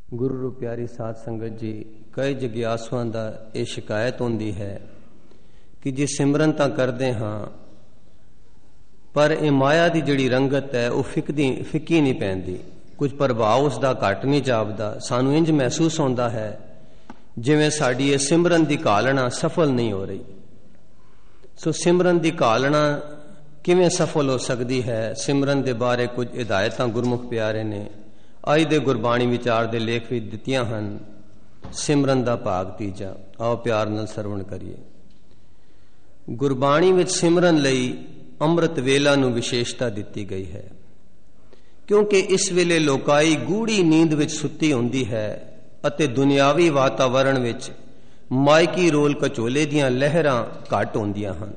गुरु रू प्यारी साध संगत जी, कई जग्यासुआं दा ये शिकायत होंदी है कि जे सिमरन तां करदे हां पर ये माया दी जिहड़ी रंगत है वह फिक्की नहीं पैंदी, कुछ प्रभाव उसका घट नहीं जापदा। सानू इंज महसूस होंदा है जिवें साडी ये सिमरन दी घालना सफल नहीं हो रही। सो सिमरन दी घालना किवें सफल हो सकती है? सिमरन दे बारे कुछ हिदायतां गुरमुख प्यारे ने अज दे गुरबाणी विचार दे लेख विच दित्तियां हन। सिमरन दा भाग तीजा, आओ प्यार नाल सरवण करिए। गुरबाणी विच सिमरन लई अमृत वेला नूं विशेषता दित्ती गई है, क्योंकि इस वेले लोकाई गूढ़ी नींद विच सुत्ती हुंदी है अते दुनियावी वातावरण विच मायकी रोल कचोले दियां लहरां घट होंदियां हन।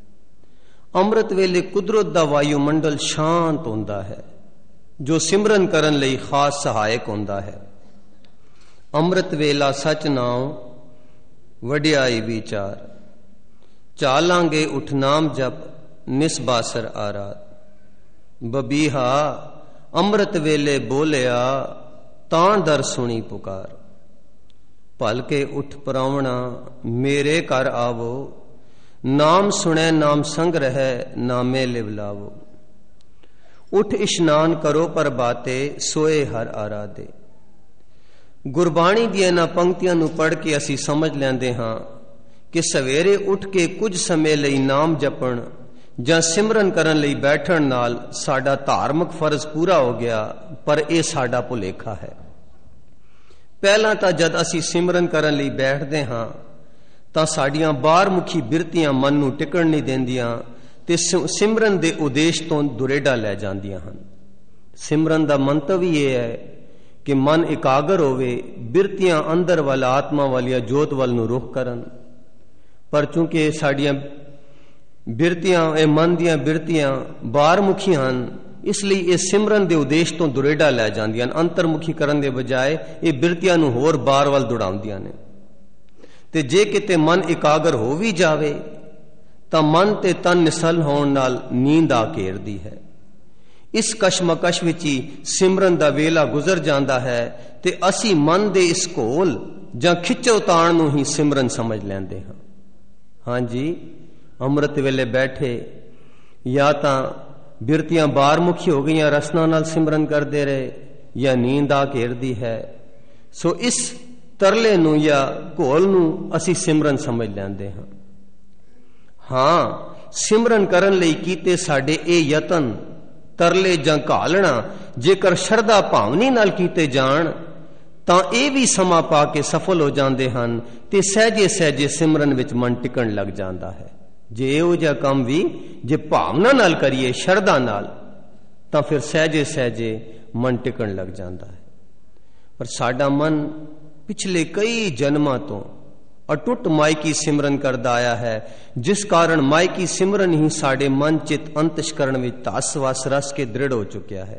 अमृत वेले कुदरत दा वायुमंडल शांत होंदा है जो सिमरन करन लई खास सहायक होंदा है। अमृत वेला सच नाम वडियाई विचार, चालांगे उठ नाम जप निस्बासर आराध। बबीहा अमृत वेले बोलिया तां दर सुनी पुकार। भलके उठ परावणा मेरे घर आवो, नाम सुने नाम संग रहे नामे लिवलावो। उठ इशनान करो पर बाते सोए हर आराधे। गुरबाणी दी इन्हां पंक्तियां नूं पढ़ के असी समझ लैंदे हां कि सवेरे उठ के कुछ समय लई नाम जपण जां सिमरन करन लई बैठण नाल साडा धार्मिक फर्ज पूरा हो गया, पर यह साडा भुलेखा है। पहलां तां जद असी सिमरन करन लई बैठदे हां तां साडियां बाहरमुखी बिरतियां मन नूं टिकण नहीं देंदियां ते सिमरन दे उद्देश तो दुरेडा लै जांदियां हन। सिमरन दा मंतव ही यह है कि मन एकागर होवे, बिरतियां अंदर वाल आत्मा वालिया जोत वाल नूं रुख करन। पर चूंकि साडियां बिरतियां ए मन दियां बिरतियां बाहरमुखी हन, इसलिए ये सिमरन दे उद्देश तो दुरेडा लै जांदियां, अंतरमुखी करन दे बजाय ये बिरतियां नूं होर बाहर वाल दौड़ाउंदियां ने। ते जे किते मन एकागर हो भी जावे तां मन ते तन निसल होण नाल नींद आ घेरदी है। इस कशमकश विच ही सिमरन दा वेला गुजर जांदा है ते असी मन दे इस घोल जां खिच्चो ताण नूं ही सिमरन समझ लैंदे हां। हां जी, अमृत वेले बैठे या तां बिरतियां बाहरमुखी हो गईयां, रसना नाल सिमरन करदे रहे, या नींद आ घेरदी है। सो इस तरले नूं या घोल नूं असी सिमरन समझ लैंदे हां। हां, सिमरन करन लई कीते साडे ये यतन तरले जां घालना जेकर शरधा भावनी नाल कीते जाण तां ये भी समा पा के सफल हो जांदे हन ते सहजे सहजे सिमरन विच मन टिकण लग जांदा है। जे इहो जिहा काम भी जे भावना नाल करिए, शरधा नाल, तां फिर सहजे सहजे मन टिकण लग जांदा है। पर साडा मन पिछले कई जन्मां तो अटुट मायकी सिमरन करदा आया है, जिस कारण मायकी सिमरन ही साडे मन चित अंतस्करण विच धस वस रस के दृढ़ हो चुकिया है।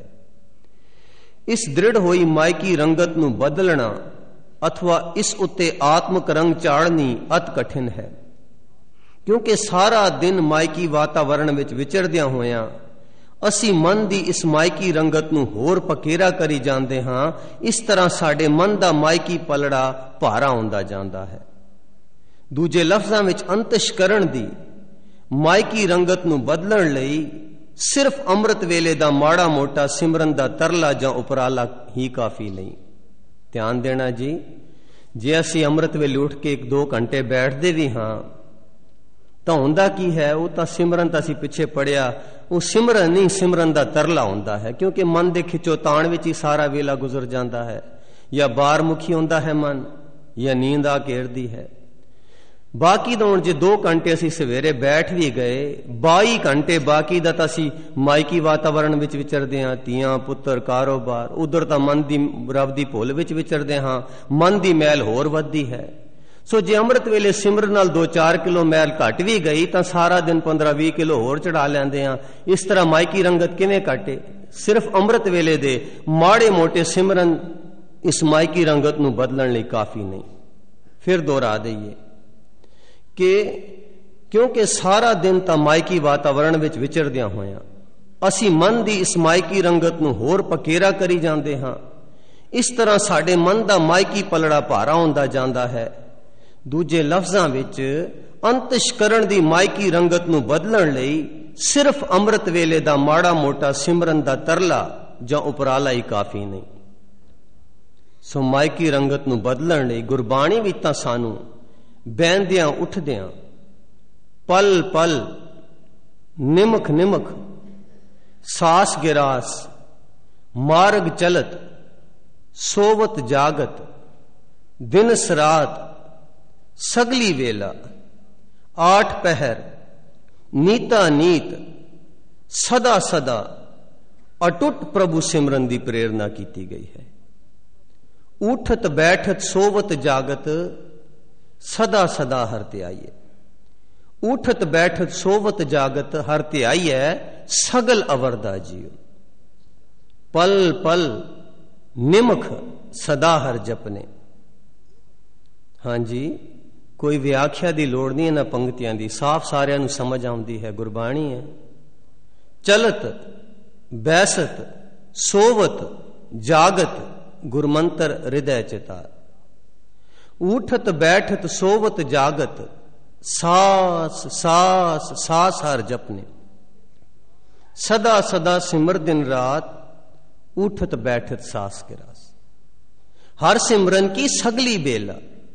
इस दृढ़ होई मायकी रंगत नूं बदलना अथवा इस उत्ते आत्मक रंग चाड़नी अत कठिन है, क्योंकि सारा दिन मायकी वातावरण विच विचरदियां होयां असी मन दी इस मायकी रंगत नूं होर पकेरा करी जांदे हां। इस तरह साडे मन दा मायकी पलड़ा भारा हुंदा जांदा है। दूजे लफ्जां विच अंतशकरण दी मायकी रंगत नूं बदलण लई सिर्फ अमृत वेले दा माड़ा मोटा सिमरन दा तरला जां उपराला ही काफी नहीं। ध्यान देना जी, जे असी अमृत वेले उठ के 1-2 घंटे बैठदे भी हां तां हुंदा की है? वो तां सिमरन तां असी पिछे पढ़िया, वो सिमरन नहीं, सिमरन दा तरला हुंदा है, क्योंकि मन दे खिचो ताण विच ही सारा वेला गुजर जांदा है। या बाहरमुखी हुंदा है मन, या नींद आ घेरदी है। बाकी दा हुण जे 2 घंटे असी सवेरे बैठ भी गए, 22 घंटे बाकी दा तां असी मायकी वातावरण विच विचरदे हां, तियां पुत्तर कारोबार, उधर तां मन दी रब दी भुल विच विचरदे हां, मन दी मैल होर वधदी है। सो जे अमृत वेले सिमरन नाल 2-4 किलो मैल घट भी गई तां सारा दिन 15-20 किलो होर चढ़ा लैंदे हां। इस तरह मायकी रंगत किवें घटे? सिर्फ अमृत वेले दे माड़े मोटे सिमरन इस मायकी रंगत नूं बदलण लई काफी नहीं। फिर दोहरा दईए कि क्योंकि सारा दिन तां मायकी वातावरण विच विचरदियां होयां असी मन दी इस मायकी रंगत नूं होर पकेरा करी जांदे हां। ਇਸ ਤਰ੍ਹਾਂ ਸਾਡੇ ਮਨ ਦਾ ਮਾਇਕੀ ਪਲੜਾ ਭਾਰਾ ਹੁੰਦਾ ਜਾਂਦਾ ਹੈ। ਦੂਜੇ ਲਫ਼ਜ਼ਾਂ ਵਿੱਚ ਅੰਤਸ਼ਕਰਣ ਦੀ ਮਾਇਕੀ ਰੰਗਤ ਨੂੰ ਬਦਲਣ ਲਈ ਸਿਰਫ ਅੰਮ੍ਰਿਤ ਵੇਲੇ ਦਾ ਮਾੜਾ ਮੋਟਾ ਸਿਮਰਨ ਦਾ ਤਰਲਾ ਜਾਂ ਉਪਰਾਲਾ ਹੀ ਕਾਫੀ ਨਹੀਂ। ਸੋ ਮਾਇਕੀ ਰੰਗਤ ਨੂੰ ਬਦਲਣ ਲਈ ਗੁਰਬਾਣੀ ਵਿੱਚ ਤਾਂ ਸਾਨੂੰ ਬਹਿੰਦਿਆਂ ਉੱਠਦਿਆਂ ਪਲ ਪਲ ਨਿਮਖ ਨਿਮਖ ਸਾਸ ਗਿਰਾਸ ਮਾਰਗ ਚਲਤ ਸੋਵਤ ਜਾਗਤ ਦਿਨ ਸਰਾਤ ਸਗਲੀ ਵੇਲਾ ਆਠ ਪਹਿਰ ਨੀਤਾ ਨੀਤ ਸਦਾ ਸਦਾ ਅਟੁੱਟ ਪ੍ਰਭੂ ਸਿਮਰਨ ਦੀ ਪ੍ਰੇਰਨਾ ਕੀਤੀ ਗਈ ਹੈ। ਉਠਤ ਬੈਠਤ ਸੋਵਤ ਜਾਗਤ ਸਦਾ ਸਦਾ ਹਰ ਧਿਆਈਏ। ਉਠਤ ਬੈਠਤ ਸੋਵਤ ਜਾਗਤ ਹਰ ਧਿਆਈਏ ਸਗਲ ਅਵਰਦਾ ਜੀਓ। ਪਲ ਪਲ ਨਿਮਖ ਸਦਾ ਹਰ ਜਪਨੇ। ਹਾਂਜੀ, ਕੋਈ ਵਿਆਖਿਆ ਦੀ ਲੋੜ ਨਹੀਂ ਇਹਨਾਂ ਪੰਕਤੀਆਂ ਦੀ, ਸਾਫ਼ ਸਾਰਿਆਂ ਨੂੰ ਸਮਝ ਆਉਂਦੀ ਹੈ, ਗੁਰਬਾਣੀ ਹੈ। ਚਲਤ ਬੈਸਤ ਸੋਵਤ ਜਾਗਤ ਗੁਰਮੰਤਰ ਹਿਰਦੈ ਚਿਤਾਰ। ਉਠਤ ਬੈਠਤ ਸੋਵਤ ਜਾਗਤ ਸਾਸ ਸਾਸ ਸਾਸ ਹਰ ਜਪਨੇ। ਸਦਾ ਸਦਾ ਸਿਮਰ ਦਿਨ ਰਾਤ उठत बैठत सास के रास। हर सिमरन की सगली बेला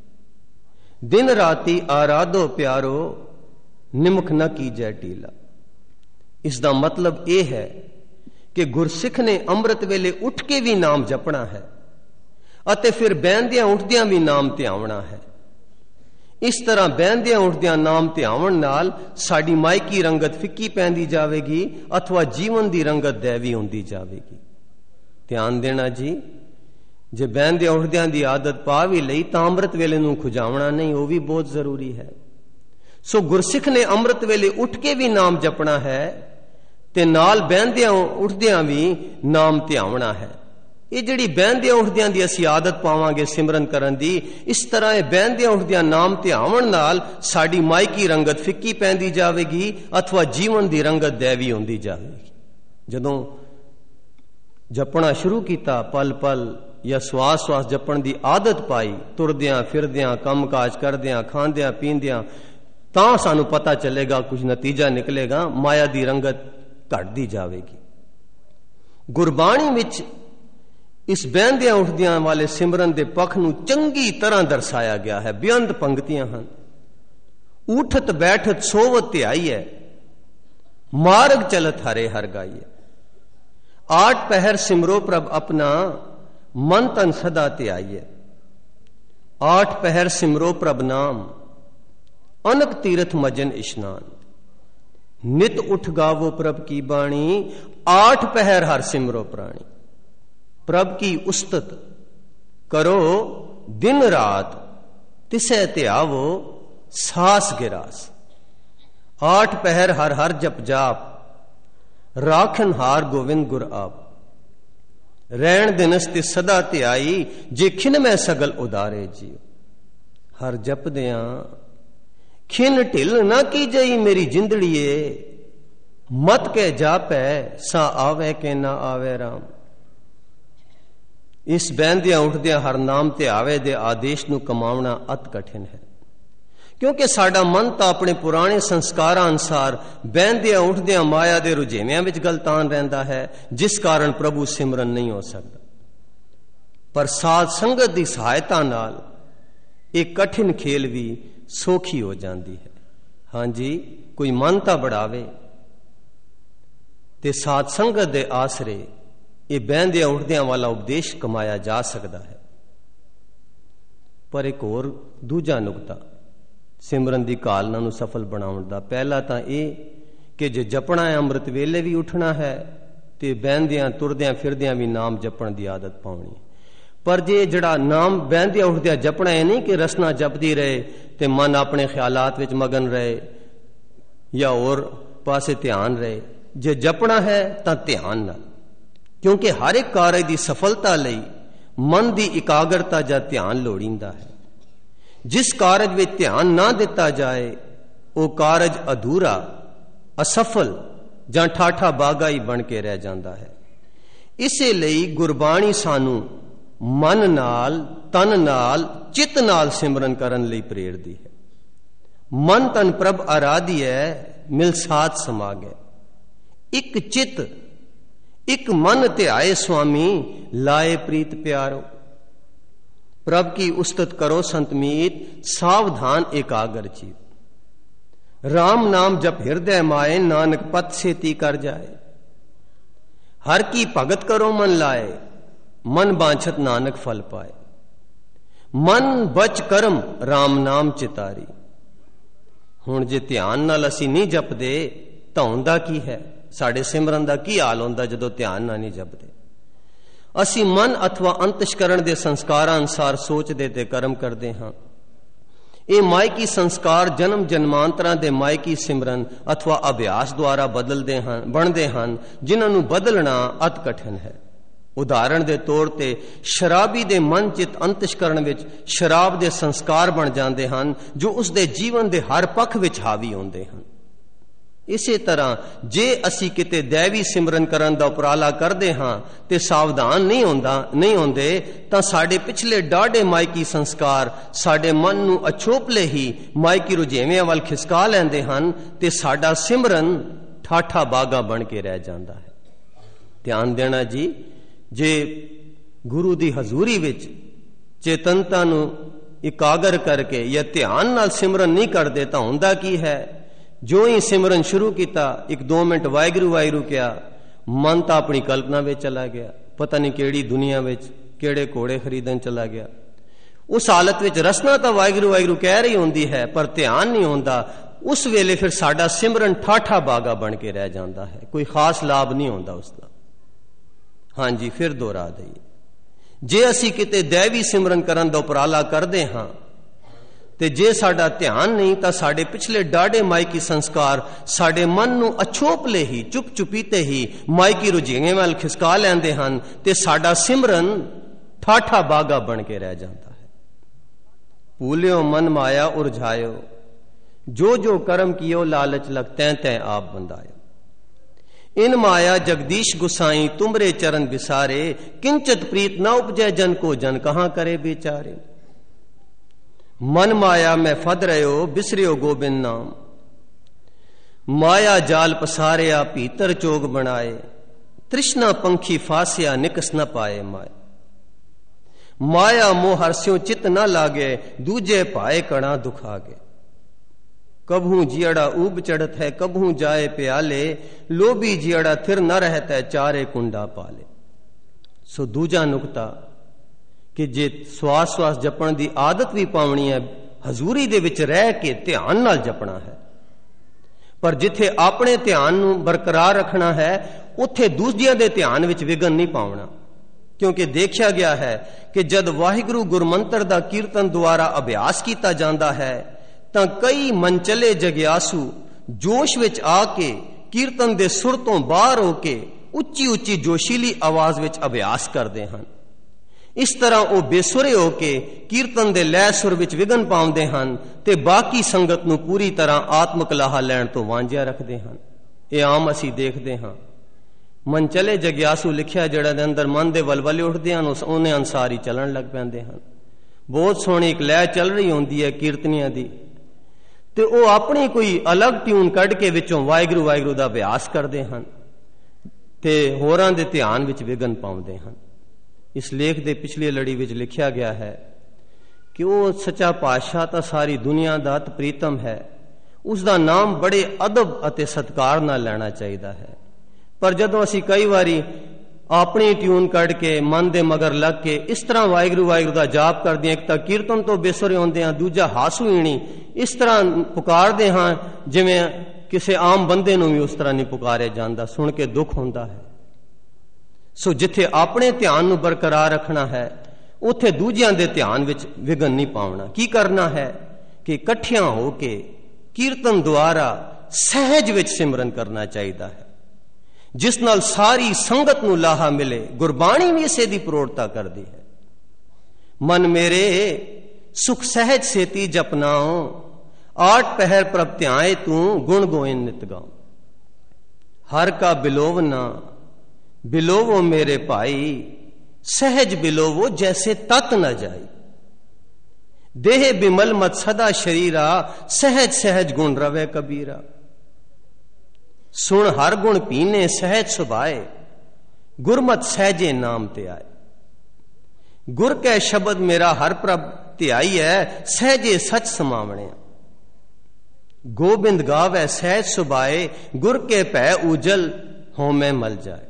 दिन राती आराधो प्यारो निमख न कीजै टीला। इसका मतलब यह है कि गुरसिख ने अमृत वेले उठ के भी नाम जपना है अते फिर बहंदियां उठदियां भी नाम ध्यावना है। इस तरह बहंदियां उठदियां नाम ध्यावन नाल साडी मायकी रंगत फिक्की पैंदी जावेगी अथवा जीवन दी रंगत दैवी हुंदी जावेगी। ध्यान देना जी, जे बहंदियां उठदियां दी आदत पा भी लई तां अमृत वेले नूं खुजावना नहीं, वो भी बहुत जरूरी है। सो गुरसिख ने अमृत वेले उठ के भी नाम जपना है ते नाल बहंदियां उठदियां भी नाम ध्यावना है। ये जिहड़ी बहंदियां उठदियां दी असीं आदत पावांगे सिमरन करन दी, इस तरह ये बहंदियां उठदियां नाम ध्यावण नाल साडी मायकी रंगत फिक्की पैंदी जावेगी अथवा जीवन दी रंगत दैवी हुंदी जावेगी। जदों जपना शुरू किया, पल पल या श्वास श्वास जपण की आदत पाई, तुरदियां फिरदियां काम काज करदियां खांदियां पींदियां, तां सानू पता चलेगा, कुछ नतीजा निकलेगा, माया की रंगत घटती जाएगी। गुरबाणी विच इस बहंदियां उठदियां वाले सिमरन के पक्ष नूं चंगी तरह दर्शाया गया है। बेअंत पंक्तियां हैं। उठत बैठत सोवत ध्याईए मार्ग चलत हरे हर गाइए। आठ पहर सिमरो प्रभ अपना मन तन सदा ध्याईए। आठ पहर सिमरो प्रभ नाम अनक तीर्थ मजन स्नान। नित उठ गावो प्रभ की बाणी आठ पहर हर सिमरो प्राणी। प्रभ की उस्तत करो दिन रात तिसे ध्यावो सास गिरास। आठ पहर हर हर जप जाप राखन हार गोविंद गुर आप। रैण दिनस्ते सदा ध्याई जे खिन में सगल उदारे जियो। हर जपदियां खिन ढिल ना की जई मेरी जिंदड़िए मत के जापै सा आवे के ना आवे राम। इस बहंदियां उठदियां हर नाम ध्यावे दे आदेश नूं कमावना अत कठिन है, क्योंकि साडा मन तो अपने पुराने संस्कारां अनुसार बहंदियां उठदियां माया दे रुझेवियां विच गलतान रहिंदा है, जिस कारण प्रभु सिमरन नहीं हो सकता। पर साध संगत की सहायता नाल एक कठिन खेल भी सौखी हो जाती है। हाँ जी, कोई मानता बढ़ावे ते साध संगत दे आसरे ये बहंदियां उठदियां वाला उपदेश कमाया जा सकता है। पर एक और दूजा नुकता सिमरन की कालना नूं सफल बनाउण दा, पहला तो यह कि जे जपना है अमृत वेले भी उठना है तो बहंदियां तुरदियां फिरदियां भी नाम जपण की आदत पाउणी। पर जे जड़ा नाम बहंदियां उठदियां जपना है नहीं कि रसना जपदी रहे तो मन अपने ख्यालात विच मगन रहे या और पासे ध्यान रहे। जे जपना है तो ध्यान नाल, क्योंकि हर एक कार्य की सफलता लई मन की इकाग्रता या ध्यान लोड़ींदा है। जिस कार्य में ध्यान ना दिता जाए वो कार्य अधूरा असफल जां ठाठा बागा ही बन के रह जाता है। इसे लई गुरबाणी सानू ਮਨ ਨਾਲ, ਤਨ ਨਾਲ, ਚਿੱਤ ਨਾਲ ਸਿਮਰਨ ਕਰਨ ਲਈ ਪ੍ਰੇਰਦੀ ਹੈ। ਮਨ ਤਨ ਪ੍ਰਭ ਆਰਾਧੀਐ, ਮਿਲ ਸਾਥ ਸਮਾਗੈ। ਇੱਕ ਚਿੱਤ ਇੱਕ ਮਨ ਧਿਆਏ ਸੁਆਮੀ, ਲਾਏ ਪ੍ਰੀਤ ਪਿਆਰੋ। प्रभ की उस्तत करो संत मीत, सावधान एकाग्र चित। राम नाम जप हृदय माए, नानक पथ सेती कर जाए। हर की भगत करो मन लाए, मन बांछत नानक फल पाए। मन बच कर्म राम नाम चितारी। हुण जे ध्यान नाल असीं नहीं जपदे तां हुंदा की है? साडे सिमरन दा की हाल हुंदा जदों ध्यान नाल नहीं जपदे? ਅਸੀਂ ਮਨ ਅਥਵਾ ਅੰਤਸ਼ਕਰਣ ਦੇ ਸੰਸਕਾਰਾਂ ਅਨੁਸਾਰ ਸੋਚਦੇ ਤੇ ਕਰਮ ਕਰਦੇ ਹਾਂ। ਇਹ ਮਾਇਕੀ ਸੰਸਕਾਰ ਜਨਮ ਜਨਮਾਂਤਰਾਂ ਦੇ ਮਾਇਕੀ ਸਿਮਰਨ ਅਥਵਾ ਅਭਿਆਸ ਦੁਆਰਾ ਬਣਦੇ ਹਨ, ਜਿਨ੍ਹਾਂ ਨੂੰ ਬਦਲਣਾ ਅਤ ਕਠਿਨ ਹੈ। ਉਦਾਹਰਣ ਦੇ ਤੌਰ ਤੇ ਸ਼ਰਾਬੀ ਦੇ ਮਨ ਚਿਤ ਅੰਤਸ਼ਕਰਣ ਵਿੱਚ ਸ਼ਰਾਬ ਦੇ ਸੰਸਕਾਰ ਬਣ ਜਾਂਦੇ ਹਨ, ਜੋ ਉਸ ਦੇ ਜੀਵਨ ਦੇ ਹਰ ਪੱਖ ਵਿੱਚ ਹਾਵੀ ਹੁੰਦੇ ਹਨ। ਇਸੇ ਤਰ੍ਹਾਂ ਜੇ ਅਸੀਂ ਕਿਤੇ ਦੈਵੀ ਸਿਮਰਨ ਕਰਨ ਦਾ ਉਪਰਾਲਾ ਕਰਦੇ ਹਾਂ ਤੇ ਸਾਵਧਾਨ ਨਹੀਂ ਹੁੰਦੇ ਤਾਂ ਸਾਡੇ ਪਿਛਲੇ ਡਾਢੇ ਮਾਇਕੀ ਸੰਸਕਾਰ ਸਾਡੇ ਮਨ ਨੂੰ ਅਛੋਪਲੇ ਹੀ ਮਾਇਕੀ ਰੁਝੇਵਿਆਂ ਵੱਲ ਖਿਸਕਾ ਲੈਂਦੇ ਹਨ ਤੇ ਸਾਡਾ ਸਿਮਰਨ ਠਾਠਾ ਬਾਗਾ ਬਣ ਕੇ ਰਹਿ ਜਾਂਦਾ ਹੈ। ਧਿਆਨ ਦੇਣਾ ਜੀ, ਜੇ ਗੁਰੂ ਦੀ ਹਜ਼ੂਰੀ ਵਿੱਚ ਚੇਤਨਤਾ ਨੂੰ ਇਕਾਗਰ ਕਰਕੇ ਜਾਂ ਧਿਆਨ ਨਾਲ ਸਿਮਰਨ ਨਹੀਂ ਕਰਦੇ ਤਾਂ ਹੁੰਦਾ ਕੀ ਹੈ? ਜੋ ਹੀ ਸਿਮਰਨ ਸ਼ੁਰੂ ਕੀਤਾ, 1-2 ਮਿੰਟ ਵਾਹਿਗੁਰੂ ਵਾਹਿਗੁਰੂ ਕਿਹਾ, ਮਨ ਤਾਂ ਆਪਣੀ ਕਲਪਨਾ ਵਿੱਚ ਚਲਾ ਗਿਆ, ਪਤਾ ਨਹੀਂ ਕਿਹੜੀ ਦੁਨੀਆ ਵਿੱਚ ਕਿਹੜੇ ਘੋੜੇ ਖਰੀਦਣ ਚਲਾ ਗਿਆ। ਉਸ ਹਾਲਤ ਵਿੱਚ ਰਸਨਾ ਤਾਂ ਵਾਹਿਗੁਰੂ ਵਾਹਿਗੁਰੂ ਕਹਿ ਰਹੀ ਹੁੰਦੀ ਹੈ, ਪਰ ਧਿਆਨ ਨਹੀਂ ਹੁੰਦਾ। ਉਸ ਵੇਲੇ ਫਿਰ ਸਾਡਾ ਸਿਮਰਨ ਠਾਠਾ ਬਾਗਾ ਬਣ ਕੇ ਰਹਿ ਜਾਂਦਾ ਹੈ, ਕੋਈ ਖਾਸ ਲਾਭ ਨਹੀਂ ਹੁੰਦਾ ਉਸਦਾ। ਹਾਂਜੀ, ਫਿਰ ਦੁਹਰਾ ਦਈਏ, ਜੇ ਅਸੀਂ ਕਿਤੇ ਦੈਵੀ ਸਿਮਰਨ ਕਰਨ ਦਾ ਉਪਰਾਲਾ ਕਰਦੇ ਹਾਂ ਤੇ ਜੇ ਸਾਡਾ ਧਿਆਨ ਨਹੀਂ ਤਾਂ ਸਾਡੇ ਪਿਛਲੇ ਡਾਢੇ ਮਾਇਕੀ ਸੰਸਕਾਰ ਸਾਡੇ ਮਨ ਨੂੰ ਅਛੋਪਲੇ ਹੀ ਚੁੱਪ ਚੁਪੀਤੇ ਹੀ ਮਾਇਕੀ ਰੁਝੇਵਿਆਂ ਵੱਲ ਖਿਸਕਾ ਲੈਂਦੇ ਹਨ ਤੇ ਸਾਡਾ ਸਿਮਰਨ ਠਾਠਾ ਬਾਗਾ ਬਣ ਕੇ ਰਹਿ ਜਾਂਦਾ ਹੈ। ਭੂਲਿਓ ਮਨ ਮਾਇਆ ਉਰਝਾਇਓ, ਜੋ ਜੋ ਕਰਮ ਕੀਓ ਲਾਲਚ ਲਗ ਤੈਂ ਤੈਂ ਆਪ ਬੰਦਾਇਓ। इन माया जगदीश गुसाई तुमरे चरण बिसारे, किंचित प्रीत न उपजय जन को जन कहां करे बेचारे। मन माया में फद रहो बिसरियो गोबिंद नाम, माया जाल पसारिया भीतर चोग बनाए, तृष्णा पंखी फासिया निकस न पाए माए। माया मोह हरस्यों चित न लागे, दूजे पाए कणा दुखागे। कभू जियड़ा ऊब चढ़त है कभू जाए प्याले, लोभी जियड़ा थिर न रहता है चारे कुंडा पाले। सो दूजा नुकता कि जे श्वास श्वास जपण दी आदत भी पावनी है, हजूरी दे विच रह के ध्यान नाल जपना है, पर जिथे अपने ध्यान नू बरकरार रखना है उत्थे दूजियां दे ध्यान विच विघन नहीं पावना। क्योंकि देखा गया है कि जद वाहिगुरु गुरमंत्र दा कीर्तन द्वारा अभ्यास किया जाता है तां कई मनचले जग्यासू जोश विच आके कीर्तन दे सुर तो बाहर होके उच्ची उच्ची जोशीली आवाज विच अभ्यास करते हैं। इस तरह वो बेसुरे होके कीर्तन दे लय सुर विच विघन पाउंदे हन ते बाकी संगत नू पूरी तरह आत्मक लाहा लैण तो वांझिया रखते हैं। ये आम असी देखते हाँ। मनचले जग्यासू लिखिया जिहड़ा दे अंदर मन दे वलवले उठदे हन उन्हें अनुसार ही चलन लग पैंदे हन। बहुत सोहनी एक लय चल रही होंदी है कीर्तनियां दी ते वो अपनी कोई अलग ट्यून कढ़ के विचों वाहिगुरू वाहिगुरू दा अभ्यास करते हैं ते होरां दे ध्यान विच विघन पाउंदे हन। इस लेख दे पिछली लड़ी विच लिखिया गया है कि वो सच्चा पातशाह तां सारी दुनिया दा अत प्रीतम है, उसका नाम बड़े अदब अते सत्कार नाल लैना चाहिदा है। पर जदों असीं कई वारी अपनी ट्यून कढ़ के मन दे मगर लग के इस तरह वाहिगुरू वाहिगुरू दा जाप करदे हां, एक तां कीर्तन तो बेसुरे होंदे हां, दूजा हासू हीणी इस तरह पुकारदे हां जिवें किसी आम बंदे नूं भी उस तरह नहीं पुकारे जांदा, सुन के दुख होंदा है। सो जिथे अपने ध्यान नूं बरकरार रखना है उत्थे दूजियां दे ध्यान विच विघन नहीं पाउणा। की करना है कि इकट्ठियां होके कीर्तन द्वारा सहज विच सिमरन करना चाहिदा है, जिस नाल सारी संगत नूं लाहा मिले। गुरबाणी भी इसे दी प्रौढ़ता करदी है। मन मेरे सुख सहज सेती जपनाओ, 8 पहर प्रभ ध्याए तू गुण गोविंद नित गाओ। हर का बिलोव ना बिलोवो मेरे भाई, सहज बिलोवो जैसे तत न जाई। देह बिमल मत सदा शरीरा, सहज सहज गुण रवे कबीरा। सुन हर गुण पीने सहज सुभाए, गुरमत सहजे नाम ते आए। गुर कै शब्द मेरा हर प्रभ ध्याई है, सहजे सच समावणे। गोबिंद गावै सहज सुभाए, गुर के भै उजल होमे मल जाए।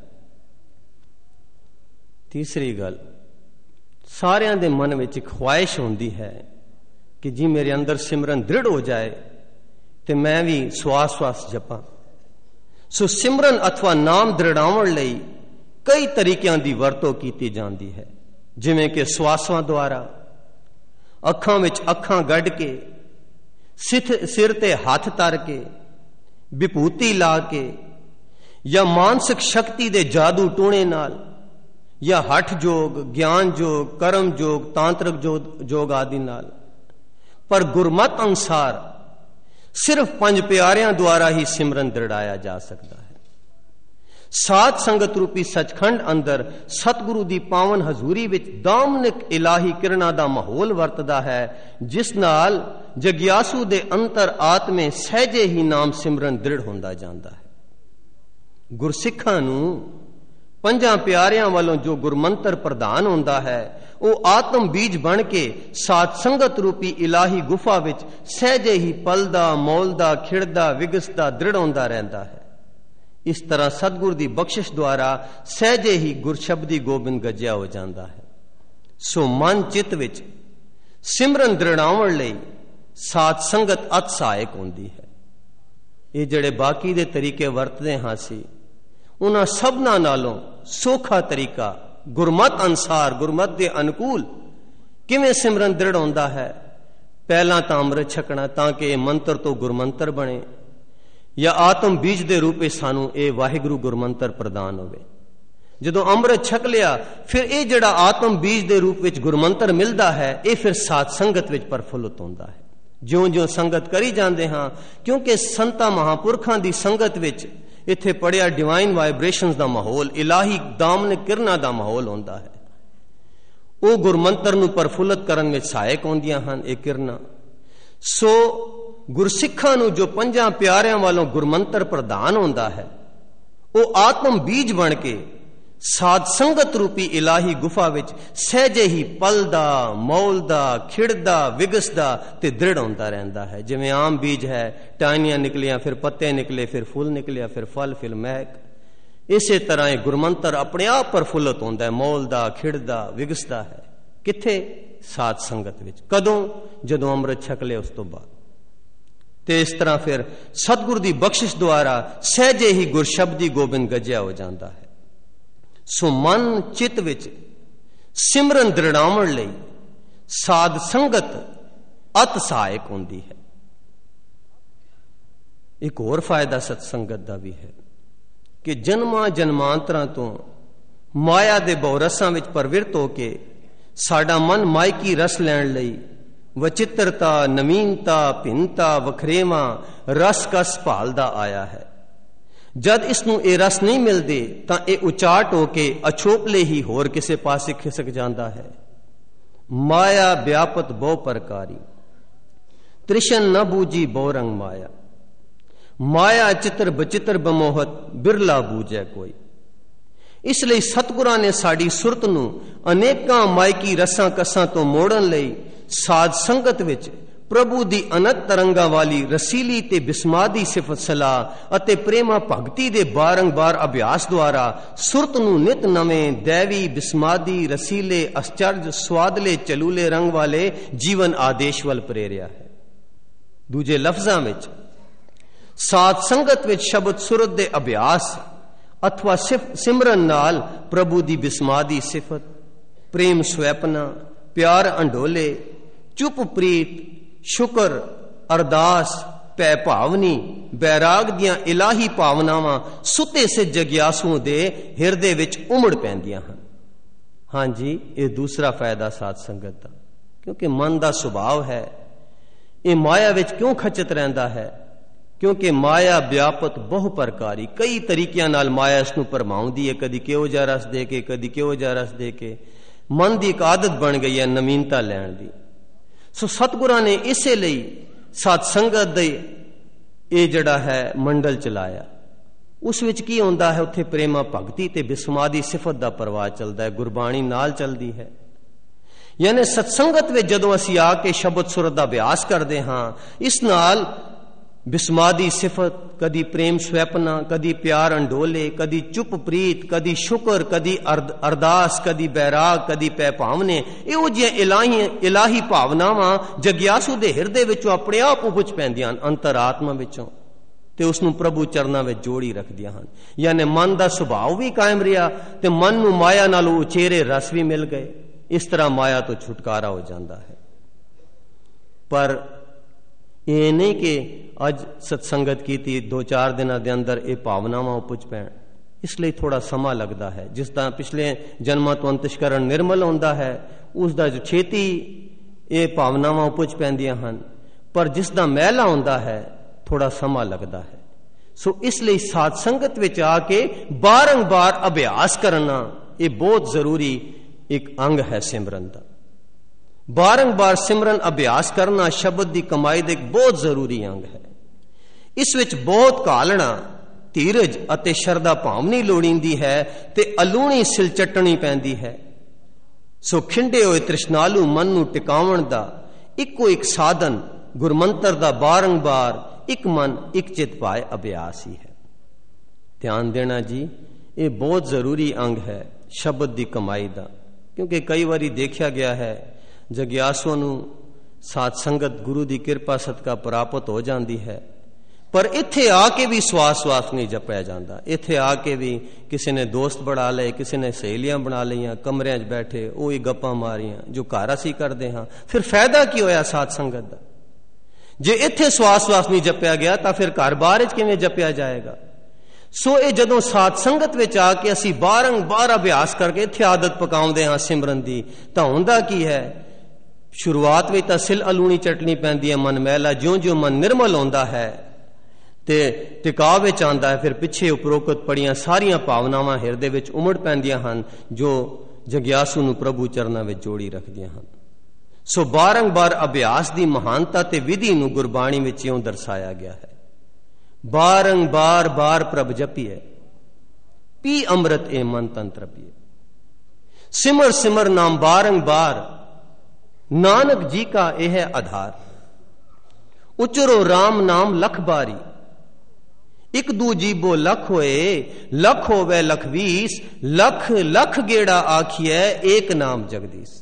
तीसरी गल, सारियां दे मन विच ख्वाहिश होंदी है कि जी मेरे अंदर सिमरन दृढ़ हो जाए ते मैं भी श्वास श्वास जपां। सो सिमरन अथवा नाम दृढ़ाउण लई कई तरीकों की वरतों की जाती है, जिवें कि श्वासां द्वारा, अखां विच अखां गढ़ के, सिर ते हाथ तर के, विभूति ला के, या मानसिक शक्ति दे जादू टूणे नाल, या हठ जोग, ज्ञान जोग, कर्म जोग, तांत्रिक जोग आदि नाल। पर गुरमत अनुसार सिर्फ पंज प्यारियां द्वारा ही सिमरन दृढ़ाया जा सकता है। साध संगत रूपी सचखंड अंदर सतगुरु दी पावन हजूरी विच दामनिक इलाही किरणा दा माहौल वरतदा है, जिस नाल जग्यासू दे अंतर आत्मे सहजे ही नाम सिमरन दृढ़ होंदा जांदा है। गुरसिखां नूं पंजां प्यारियां वालों जो गुरमंत्र प्रदान होंदा है, वो आत्म बीज बन के साध संगत रूपी इलाही गुफा विच सहजे ही पलदा, मौलदा, खिड़दा, विगसदा, दृढ़ होंदा रहंदा है। इस तरह सतगुर दी बख्शिश द्वारा सहजे ही गुरशब्दी गोबिंद गजिया हो जाता है। सो मन चित विच सिमरन दृढ़ाउण लई साध संगत अत सहायक होंदी है। ये जड़े बाकी दे तरीके वरतदे हां सी, उन्हां सबना नालों सौखा तरीका गुरमत अनुसार, गुरमत दे अनुकूल किवें सिमरन दृढ़ होंदा है। पहला तां अमृत छकना ताकि मंत्र तो गुरमंत्र बने, या आत्म बीज दे रूप में सानू ये वाहिगुरु गुरमंत्र प्रदान होवे। जदों अमृत छक लिया, फिर ये जड़ा आत्म बीज दे रूप में गुरमंत्र मिलता है, ये फिर साध संगत विच प्रफुल्लित होंदा है। ज्यों ज्यों संगत करी जाते हाँ, क्योंकि संतां महापुरखां दी संगत विच इत्थे पढ़िया डिवाइन वाइब्रेशंस दा माहौल, इलाही दामनिक किरणा दा माहौल होंदा है। वो गुरमंत्र नूं प्रफुल्लित करन विच सहायक होंदियां हन ये किरणा। सो गुरसिखां नूं जो पंजां प्यारियां वालों गुरमंत्र प्रदान होंदा है, वो आत्म बीज बन के साध संगत रूपी इलाही गुफा विच सहजे ही पलदा, मौलदा, खिड़दा, विगसदा ते दृढ़ होंदा रहंदा है। जिवें आम बीज है, टाहनियां निकलियां, फिर पत्ते निकले, फिर फूल निकलिया, फिर फल, फिर महक। इसे तरह ये गुरमंत्र अपने आप प्रफुल्लित होंदा है, मौलदा, खिड़दा, विगसदा है। किथे? साध संगत विच। कदों? जदों अमृत छक ले उस तो बाद। ते इस तरह फिर सतगुरु दी बख्शिश द्वारा सहजे ही गुरशब्दी गोबिंद गजिया हो जाता है। सो मन चित विच सिमरन दृढ़ाउण लई साध संगत अत सहायक होंदी है। एक और फायदा सत्संगत का भी है कि जन्मां जन्मांतरां तो माया दे बहुरसां विच प्रवृत्त होके साडा मन मायकी रस लैण लई वचित्रता, नवीनता, भिन्नता, वखरेवा, रस कस भालदा आया है। जद इसनूं ये रस नहीं मिलते तां ये उचाट होके अछोपले ही होर किसे पासे खिसक जाता है। माया व्यापत बहु प्रकारी, त्रिशन न बूझी बहु रंग माया। माया चित्र बचित्र बमोहत, बिरला बूझे कोई। इसलिए सतगुरां ने साड़ी सुरत नूं अनेकां मायकी रसां कसां तो मोड़न लई साध संगत विच प्रभु दी अनंत तरंगा वाली रसीली ते बिस्मादी सिफत सलाह अते प्रेमा भगती दे बारंबार अभ्यास द्वारा सुरत नूं नित नवें दैवी बिस्मादी रसीले आश्चर्य स्वादले चलूले रंग वाले जीवन आदेश वल प्रेरिया है। दूजे लफ्जां विच साध संगत विच शब्द सुरत दे अभ्यास अथवा सिमरन नाल प्रभु दी बिस्मादी सिफत, प्रेम स्वैपना, प्यार अंडोले, चुप प्रीत, शुक्र, अरदास, पै भावनी, बैराग दियां इलाही भावनावां सुते से जग्यासुओं दे हिरदे विच उमड़ पैंदियां हन। हाँ जी, ये दूसरा फायदा साध संगत दा, क्योंकि मन दा सुभाव है ये माया विच क्यों खचत रहंदा है, ਕਿਉਂਕਿ ਮਾਇਆ ਵਿਆਪਕ ਬਹੁ ਪ੍ਰਕਾਰੀ, ਕਈ ਤਰੀਕਿਆਂ ਨਾਲ ਮਾਇਆ ਇਸ ਨੂੰ ਭਰਮਾਉਂਦੀ ਹੈ, ਕਦੀ ਕਿਹੋ ਜਿਹਾ ਰਸ ਦੇ ਕੇ, ਕਦੀ ਕਿਹੋ ਜਿਹਾ ਰਸ ਦੇ ਕੇ। ਮਨ ਦੀ ਇੱਕ ਆਦਤ ਬਣ ਗਈ ਹੈ ਨਵੀਨਤਾ ਲੈਣ ਦੀ। ਸੋ ਸਤਿਗੁਰਾਂ ਨੇ ਇਸੇ ਲਈ ਸਤ ਸੰਗਤ ਦੇ ਇਹ ਜਿਹੜਾ ਹੈ ਮੰਡਲ ਚਲਾਇਆ। ਉਸ ਵਿੱਚ ਕੀ ਹੁੰਦਾ ਹੈ? ਉੱਥੇ ਪ੍ਰੇਮਾ ਭਗਤੀ ਤੇ ਬਿਸਮਾਦੀ ਸਿਫਤ ਦਾ ਪ੍ਰਵਾਹ ਚੱਲਦਾ ਹੈ, ਗੁਰਬਾਣੀ ਨਾਲ ਚੱਲਦੀ ਹੈ। ਯਾਨੀ ਸਤਸੰਗਤ ਵਿੱਚ ਜਦੋਂ ਅਸੀਂ ਆ ਕੇ ਸ਼ਬਦ ਸੁਰਤ ਦਾ ਅਭਿਆਸ ਕਰਦੇ ਹਾਂ, ਇਸ ਨਾਲ ਬਿਸਮਾਦੀ ਸਿਫਤ, ਕਦੀ ਪ੍ਰੇਮ ਸਵੈਪਨਾ, ਕਦੀ ਪਿਆਰ ਅੰਡੋਲੇ, ਕਦੀ ਚੁੱਪ ਪ੍ਰੀਤ, ਕਦੀ ਸ਼ੁਕਰ, ਕਦੀ ਅਰਦਾਸ, ਕਦੀ ਬੈਰਾਗ, ਕਦੀ ਪੈ ਭਾਵਨੇ, ਇਹੋ ਜਿਹੀਆਂ ਇਲਾਹੀ ਭਾਵਨਾਵਾਂ ਜਗਿਆਸੂ ਦੇ ਹਿਰਦੇ ਵਿੱਚੋਂ ਆਪਣੇ ਆਪ ਉਪਜ ਪੈਂਦੀਆਂ ਹਨ, ਅੰਤਰਾਤਮਾ ਵਿੱਚੋਂ, ਤੇ ਉਸ ਨੂੰ ਪ੍ਰਭੂ ਚਰਨਾਂ ਵਿੱਚ ਜੋੜੀ ਰੱਖਦੀਆਂ ਹਨ। ਯਾਨੀ ਮਨ ਦਾ ਸੁਭਾਅ ਵੀ ਕਾਇਮ ਰਿਹਾ ਤੇ ਮਨ ਨੂੰ ਮਾਇਆ ਨਾਲੋਂ ਉਚੇਰੇ ਰਸ ਵੀ ਮਿਲ ਗਏ। ਇਸ ਤਰ੍ਹਾਂ ਮਾਇਆ ਤੋਂ ਛੁਟਕਾਰਾ ਹੋ ਜਾਂਦਾ ਹੈ। ਪਰ ਇਹ ਨਹੀਂ ਕਿ ਅੱਜ ਸਤਸੰਗਤ ਕੀਤੀ, 2-4 ਦਿਨਾਂ ਦੇ ਅੰਦਰ ਇਹ ਭਾਵਨਾਵਾਂ ਉਪਜ ਪੈਣ। ਇਸ ਲਈ ਥੋੜਾ ਸਮਾਂ ਲੱਗਦਾ ਹੈ। ਜਿਸ ਤਰ੍ਹਾਂ ਪਿਛਲੇ ਜਨਮਾਂ ਤੋਂ ਅੰਤਸ਼ਕਰਨ ਨਿਰਮਲ ਹੁੰਦਾ ਹੈ, ਉਸ ਦਾ ਜੋ ਛੇਤੀ ਇਹ ਭਾਵਨਾਵਾਂ ਉਪਜ ਪੈਂਦੀਆਂ ਹਨ। ਪਰ ਜਿਸ ਦਾ ਮਹਿਲਾ ਹੁੰਦਾ ਹੈ, ਥੋੜਾ ਸਮਾਂ ਲੱਗਦਾ ਹੈ। ਸੋ ਇਸ ਲਈ ਸਾਧ ਸੰਗਤ ਵਿੱਚ ਆ ਕੇ ਬਾਰੰਬਾਰ ਅਭਿਆਸ ਕਰਨਾ ਇਹ ਬਹੁਤ ਜ਼ਰੂਰੀ ਇੱਕ ਅੰਗ ਹੈ ਸਿਮਰਨ ਦਾ। ਬਾਰੰਬਾਰ ਸਿਮਰਨ ਅਭਿਆਸ ਕਰਨਾ ਸ਼ਬਦ ਦੀ ਕਮਾਈ ਦਾ ਇੱਕ ਬਹੁਤ ਜ਼ਰੂਰੀ ਅੰਗ ਹੈ। ਇਸ ਵਿੱਚ ਬਹੁਤ ਘਾਲਣਾ, ਧੀਰਜ ਅਤੇ ਸ਼ਰਧਾ ਭਾਵਨੀ ਲੋੜੀਂਦੀ ਹੈ ਤੇ ਅਲੂਣੀ ਸਿਲ ਚੱਟਣੀ ਪੈਂਦੀ ਹੈ। ਸੋ ਖਿੰਡੇ ਹੋਏ ਤ੍ਰਿਸ਼ਨਾਲੂ ਮਨ ਨੂੰ ਟਿਕਾਉਣ ਦਾ ਇੱਕੋ ਇੱਕ ਸਾਧਨ ਗੁਰਮੰਤਰ ਦਾ ਬਾਰੰਬਾਰ ਇੱਕ ਮਨ ਇੱਕ ਚਿਤ ਪਾਏ ਅਭਿਆਸ ਹੀ ਹੈ। ਧਿਆਨ ਦੇਣਾ ਜੀ, ਇਹ ਬਹੁਤ ਜ਼ਰੂਰੀ ਅੰਗ ਹੈ ਸ਼ਬਦ ਦੀ ਕਮਾਈ ਦਾ। ਕਿਉਂਕਿ ਕਈ ਵਾਰੀ ਦੇਖਿਆ ਗਿਆ ਹੈ ਜਗਿਆਸੂ ਨੂੰ ਸਾਧ ਸੰਗਤ ਗੁਰੂ ਦੀ ਕਿਰਪਾ ਸਦਕਾ ਪ੍ਰਾਪਤ ਹੋ ਜਾਂਦੀ ਹੈ, ਪਰ ਇੱਥੇ ਆ ਕੇ ਵੀ ਸਵਾਸ ਨਹੀਂ ਜਪਿਆ ਜਾਂਦਾ। ਇੱਥੇ ਆ ਕੇ ਵੀ ਕਿਸੇ ਨੇ ਦੋਸਤ ਬਣਾ ਲਏ, ਕਿਸੇ ਨੇ ਸਹੇਲੀਆਂ ਬਣਾ ਲਈਆਂ, ਕਮਰਿਆਂ 'ਚ ਬੈਠੇ ਉਹੀ ਗੱਪਾਂ ਮਾਰੀਆਂ ਜੋ ਘਰ ਅਸੀਂ ਕਰਦੇ ਹਾਂ। ਫਿਰ ਫਾਇਦਾ ਕੀ ਹੋਇਆ ਸਾਧ ਸੰਗਤ ਦਾ? ਜੇ ਇੱਥੇ ਸਵਾਸ ਨਹੀਂ ਜਪਿਆ ਗਿਆ ਤਾਂ ਫਿਰ ਘਰ ਬਾਹਰ 'ਚ ਕਿਵੇਂ ਜਪਿਆ ਜਾਏਗਾ? ਸੋ ਇਹ ਜਦੋਂ ਸਾਧ ਸੰਗਤ ਵਿੱਚ ਆ ਕੇ ਅਸੀਂ ਬਾਰੰਬਾਰ ਅਭਿਆਸ ਕਰਕੇ ਇੱਥੇ ਆਦਤ ਪਕਾਉਂਦੇ ਹਾਂ ਸਿਮਰਨ ਦੀ, ਤਾਂ ਹੁੰਦਾ ਕੀ ਹੈ? ਸ਼ੁਰੂਆਤ ਵਿੱਚ ਤਾਂ ਸਿਲ ਅਲੂਣੀ ਚਟਣੀ ਪੈਂਦੀ ਹੈ, ਮਨ ਮਹਿਲਾ। ਜਿਉਂ ਮਨ ਨਿਰਮਲ ਹੁੰਦਾ ਹੈ ਤੇ ਟਿਕਾਅ ਵਿੱਚ ਆਉਂਦਾ ਹੈ, ਫਿਰ ਪਿੱਛੇ ਉਪਰੋਕਤ ਪੜੀਆਂ ਸਾਰੀਆਂ ਭਾਵਨਾਵਾਂ ਹਿਰਦੇ ਵਿੱਚ ਉਮੜ ਪੈਂਦੀਆਂ ਹਨ ਜੋ ਜਗਿਆਸੂ ਨੂੰ ਪ੍ਰਭੂ ਚਰਨਾਂ ਵਿੱਚ ਜੋੜੀ ਰੱਖਦੀਆਂ ਹਨ। ਸੋ ਬਾਰੰਬਾਰ ਅਭਿਆਸ ਦੀ ਮਹਾਨਤਾ ਤੇ ਵਿਧੀ ਨੂੰ ਗੁਰਬਾਣੀ ਵਿੱਚ ਇਉਂ ਦਰਸਾਇਆ ਗਿਆ ਹੈ। ਬਾਰ ਪ੍ਰਭ ਜਪੀਏ, ਪੀ ਅੰਮ੍ਰਿਤ ਏ ਮਨ ਤਨ ਤ੍ਰਪੀਏ। ਸਿਮਰ ਨਾਮ ਬਾਰੰਬਾਰ, ਨਾਨਕ ਜੀ ਕਾ ਇਹ ਹੈ ਆਧਾਰ। ਉਚਰੋ ਰਾਮ ਨਾਮ ਲਖ ਬਾਰੀ, ਇੱਕ ਦੂ ਜੀਬੋ ਲਖ ਹੋਏ, ਲਖ ਹੋਵੇ ਲਖ 20, ਲਖ ਗੇੜਾ ਆਖੀਐ ਏਕ ਨਾਮ ਜਗਦੀਸ਼।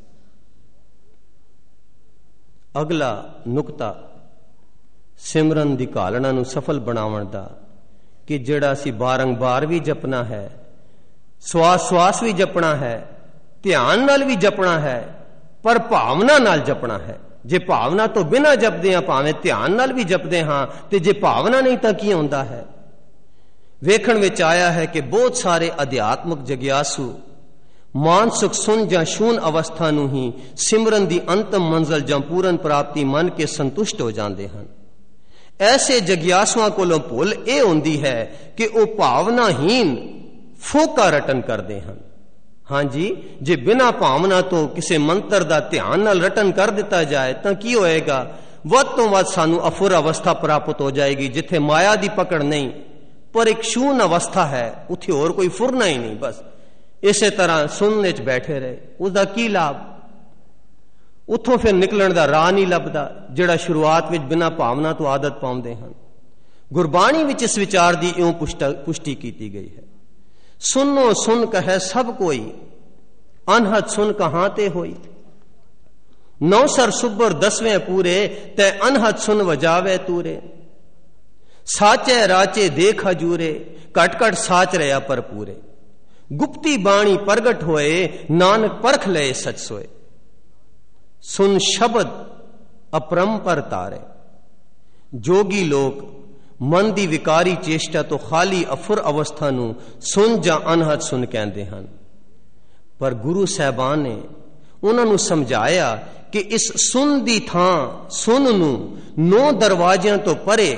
ਅਗਲਾ ਨੁਕਤਾ ਸਿਮਰਨ ਦੀ ਘਾਲਣਾ ਨੂੰ ਸਫਲ ਬਣਾਉਣ ਦਾ, ਕਿ ਜਿਹੜਾ ਅਸੀਂ ਬਾਰੰਬਾਰ ਵੀ ਜਪਣਾ ਹੈ, ਸਵਾਸ ਵੀ ਜਪਣਾ ਹੈ, ਧਿਆਨ ਨਾਲ ਵੀ ਜਪਣਾ ਹੈ, ਪਰ ਭਾਵਨਾ ਨਾਲ ਜਪਣਾ ਹੈ। ਜੇ ਭਾਵਨਾ ਤੋਂ ਬਿਨਾਂ ਜਪਦੇ ਹਾਂ, ਭਾਵੇਂ ਧਿਆਨ ਨਾਲ ਵੀ ਜਪਦੇ ਹਾਂ, ਤੇ ਜੇ ਭਾਵਨਾ ਨਹੀਂ ਤਾਂ ਕੀ ਹੁੰਦਾ ਹੈ? ਵੇਖਣ ਵਿੱਚ ਆਇਆ ਹੈ ਕਿ ਬਹੁਤ ਸਾਰੇ ਅਧਿਆਤਮਕ ਜਗਿਆਸੂ ਮਾਨਸਿਕ ਸੁਨ ਜਾਂ ਸ਼ੂਨ ਅਵਸਥਾ ਨੂੰ ਹੀ ਸਿਮਰਨ ਦੀ ਅੰਤਮ ਮੰਜ਼ਲ ਜਾਂ ਪੂਰਨ ਪ੍ਰਾਪਤੀ ਮੰਨ ਕੇ ਸੰਤੁਸ਼ਟ ਹੋ ਜਾਂਦੇ ਹਨ। ਐਸੇ ਜਗਿਆਸੂਆਂ ਕੋਲੋਂ ਭੁੱਲ ਇਹ ਹੁੰਦੀ ਹੈ ਕਿ ਉਹ ਭਾਵਨਾਹੀਨ ਫੋਕਾ ਰਟਨ ਕਰਦੇ ਹਨ। ਹਾਂਜੀ, ਜੇ ਬਿਨਾਂ ਭਾਵਨਾ ਤੋਂ ਕਿਸੇ ਮੰਤਰ ਦਾ ਧਿਆਨ ਨਾਲ ਰਟਨ ਕਰ ਦਿੱਤਾ ਜਾਏ ਤਾਂ ਕੀ ਹੋਏਗਾ? ਵੱਧ ਤੋਂ ਵੱਧ ਸਾਨੂੰ ਅਫੁਰ ਅਵਸਥਾ ਪ੍ਰਾਪਤ ਹੋ ਜਾਏਗੀ, ਜਿੱਥੇ ਮਾਇਆ ਦੀ ਪਕੜ ਨਹੀਂ ਪਰ ਇੱਕ ਸ਼ੂਨ ਅਵਸਥਾ ਹੈ, ਉੱਥੇ ਹੋਰ ਕੋਈ ਫੁਰਨਾ ਹੀ ਨਹੀਂ। ਬਸ ਇਸੇ ਤਰ੍ਹਾਂ ਸੁਣਨੇ 'ਚ ਬੈਠੇ ਰਹੇ, ਉਸਦਾ ਕੀ ਲਾਭ? ਉੱਥੋਂ ਫਿਰ ਨਿਕਲਣ ਦਾ ਰਾਹ ਨਹੀਂ ਲੱਭਦਾ, ਜਿਹੜਾ ਸ਼ੁਰੂਆਤ ਵਿੱਚ ਬਿਨਾਂ ਭਾਵਨਾ ਤੋਂ ਆਦਤ ਪਾਉਂਦੇ ਹਨ। ਗੁਰਬਾਣੀ ਵਿੱਚ ਇਸ ਵਿਚਾਰ ਦੀ ਇਉਂ ਪੁਸ਼ਟੀ ਕੀਤੀ ਗਈ ਹੈ। ਸੁਨੋ ਸੁਨ ਕਹੈ ਸਭ ਕੋਈ, ਅਨਹਦ ਸੁਨ ਕਹਾਂ ਤੇ ਹੋਈ। ਨੌਸਰ ਸੁਬਰ 10ਵੇਂ ਪੂਰੇ, ਤੈ ਅਨਹਦ ਸੁਨ ਵਜਾਵੇ ਤੂਰੇ। ਸਾਚੈ ਰਾਚੇ ਦੇਖ ਹਜੂਰੇ, ਘਟ ਘਟ ਸਾਚ ਰਿਆ ਪਰ ਪੂਰੇ। ਗੁਪਤੀ ਬਾਣੀ ਪ੍ਰਗਟ ਹੋਏ, ਨਾਨਕ ਪਰਖ ਲਏ ਸਚ ਸੋਏ। ਸੁਨ ਸ਼ਬਦ ਅਪਰੰਪਰ ਤਾਰੇ। ਜੋਗੀ ਲੋਕ ਮਨ ਦੀ ਵਿਕਾਰੀ ਚੇਸ਼ਟਾ ਤੋਂ ਖਾਲੀ ਅਫੁਰ ਅਵਸਥਾ ਨੂੰ ਸੁਨ ਜਾਂ ਅਨਹਦ ਸੁਨ ਕਹਿੰਦੇ ਹਨ, ਪਰ ਗੁਰੂ ਸਾਹਿਬਾਨ ਨੇ ਉਹਨਾਂ ਨੂੰ ਸਮਝਾਇਆ ਕਿ ਇਸ ਸੁਨ ਦੀ ਥਾਂ ਸੁਨ ਨੂੰ 9 ਦਰਵਾਜ਼ਿਆਂ ਤੋਂ ਪਰੇ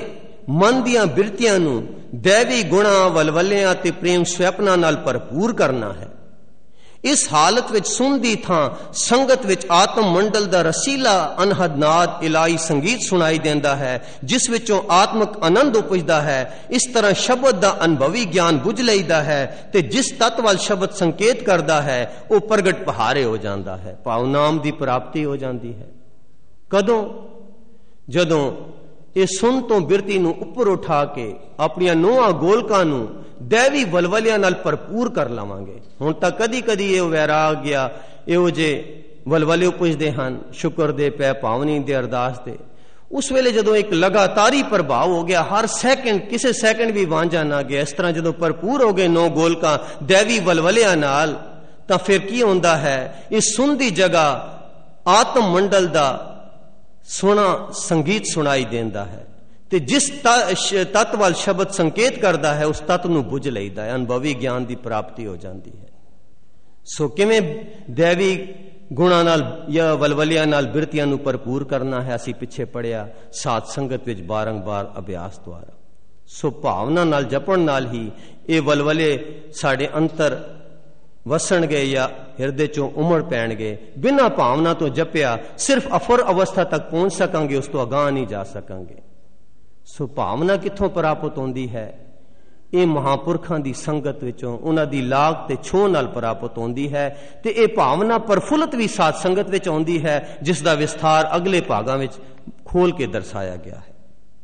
ਮਨ ਦੀਆਂ ਬਿਰਤੀਆਂ ਨੂੰ ਦੈਵੀ ਗੁਣਾਂ, ਵਲਵਲਿਆਂ ਤੇ ਪ੍ਰੇਮ ਸਵੈਪਨਾਂ ਨਾਲ ਭਰਪੂਰ ਕਰਨਾ ਹੈ। ਇਸ ਹਾਲਤ ਵਿੱਚ ਸੁਣ ਦੀ ਥਾਂ ਸੰਗਤ ਵਿੱਚ ਆਤਮ ਮੰਡਲ ਦਾ ਰਸੀਲਾ ਅਨਹਦ ਨਾਦ ਇਲਾਹੀ ਸੰਗੀਤ ਸੁਣਾਈ ਦਿੰਦਾ ਹੈ, ਜਿਸ ਵਿੱਚੋਂ ਆਤਮਿਕ ਆਨੰਦ ਉਪਜਦਾ ਹੈ। ਇਸ ਤਰ੍ਹਾਂ ਸ਼ਬਦ ਦਾ ਅਨੁਭਵੀ ਗਿਆਨ ਬੁੱਝ ਲਈਦਾ ਹੈ ਤੇ ਜਿਸ ਤੱਤ ਵੱਲ ਸ਼ਬਦ ਸੰਕੇਤ ਕਰਦਾ ਹੈ ਉਹ ਪ੍ਰਗਟ ਪਹਾਰੇ ਹੋ ਜਾਂਦਾ ਹੈ, ਭਾਵ ਨਾਮ ਦੀ ਪ੍ਰਾਪਤੀ ਹੋ ਜਾਂਦੀ ਹੈ। ਕਦੋਂ? ਜਦੋਂ ਇਹ ਸੁਣ ਤੋਂ ਬਿਰਤੀ ਨੂੰ ਉੱਪਰ ਉਠਾ ਕੇ ਆਪਣੀਆਂ ਨੋਹਾਂ ਗੋਲਕਾਂ ਨੂੰ ਦੈਵੀ ਵਲਵਲਿਆਂ ਨਾਲ ਭਰਪੂਰ ਕਰ ਲਵਾਂਗੇ। ਹੁਣ ਤਾਂ ਕਦੀ ਕਦੀ ਇਹ ਵੈਰਾਗ ਗਿਆ ਇਹੋ ਜਿਹੇ ਵਲਵਲੇ ਉਪਜਦੇ ਹਨ, ਸ਼ੁਕਰ ਦੇ ਪੈ ਪਾਵਨੀ ਦੇ ਅਰਦਾਸ ਦੇ। ਉਸ ਵੇਲੇ ਜਦੋਂ ਇੱਕ ਲਗਾਤਾਰੀ ਪ੍ਰਭਾਵ ਹੋ ਗਿਆ, ਹਰ ਸੈਕਿੰਡ ਕਿਸੇ ਸੈਕਿੰਡ ਵੀ ਵਾਂਝਾ ਨਾ ਗਿਆ, ਇਸ ਤਰ੍ਹਾਂ ਜਦੋਂ ਭਰਪੂਰ ਹੋ ਗਏ ਨੌ ਗੋਲਕਾਂ ਦੈਵੀ ਵਲਵਲਿਆਂ ਨਾਲ, ਤਾਂ ਫਿਰ ਕੀ ਹੁੰਦਾ ਹੈ? ਇਸ ਸੁਣ ਦੀ ਜਗ੍ਹਾ ਆਤਮ ਮੰਡਲ ਦਾ ਸੋਹਣਾ ਸੰਗੀਤ ਸੁਣਾਈ ਦਿੰਦਾ ਹੈ ਤੇ ਜਿਸ ਤੱਤ ਵੱਲ ਸ਼ਬਦ ਸੰਕੇਤ ਕਰਦਾ ਹੈ ਉਸ ਤੱਤ ਨੂੰ ਬੁੱਝ ਲਈਦਾ ਹੈ, ਅਨੁਭਵੀ ਗਿਆਨ ਦੀ ਪ੍ਰਾਪਤੀ ਹੋ ਜਾਂਦੀ ਹੈ। ਸੋ ਕਿਵੇਂ ਦੈਵੀ ਗੁਣਾਂ ਨਾਲ ਜਾਂ ਵਲਵਲਿਆਂ ਨਾਲ ਬਿਰਤੀਆਂ ਨੂੰ ਭਰਪੂਰ ਕਰਨਾ ਹੈ, ਅਸੀਂ ਪਿੱਛੇ ਪੜਿਆ ਸਾਧ ਸੰਗਤ ਵਿੱਚ ਬਾਰੰਬਾਰ ਅਭਿਆਸ ਦੁਆਰਾ। ਸੋ ਭਾਵਨਾ ਨਾਲ ਜਪਣ ਨਾਲ ਹੀ ਇਹ ਵਲਵਲੇ ਸਾਡੇ ਅੰਤਰ ਵਸਣਗੇ ਜਾਂ ਹਿਰਦੇ ਚੋਂ ਉਮੜ ਪੈਣਗੇ। ਬਿਨਾਂ ਭਾਵਨਾ ਤੋਂ ਜਪਿਆ ਸਿਰਫ ਅਫੁਰ ਅਵਸਥਾ ਤੱਕ ਪਹੁੰਚ ਸਕਾਂਗੇ, ਉਸ ਤੋਂ ਅਗਾਂਹ ਨਹੀਂ ਜਾ ਸਕਾਂਗੇ। ਸੋ ਭਾਵਨਾ ਕਿੱਥੋਂ ਪ੍ਰਾਪਤ ਹੁੰਦੀ ਹੈ? ਇਹ ਮਹਾਂਪੁਰਖਾਂ ਦੀ ਸੰਗਤ ਵਿੱਚੋਂ, ਉਹਨਾਂ ਦੀ ਲਾਗ ਤੇ ਛੋਹ ਨਾਲ ਪ੍ਰਾਪਤ ਹੁੰਦੀ ਹੈ। ਤੇ ਇਹ ਭਾਵਨਾ ਪ੍ਰਫੁੱਲਤ ਵੀ ਸਾਧ ਸੰਗਤ ਵਿੱਚ ਆਉਂਦੀ ਹੈ, ਜਿਸ ਦਾ ਵਿਸਥਾਰ ਅਗਲੇ ਭਾਗਾਂ ਵਿੱਚ ਖੋਲ ਕੇ ਦਰਸਾਇਆ ਗਿਆ ਹੈ।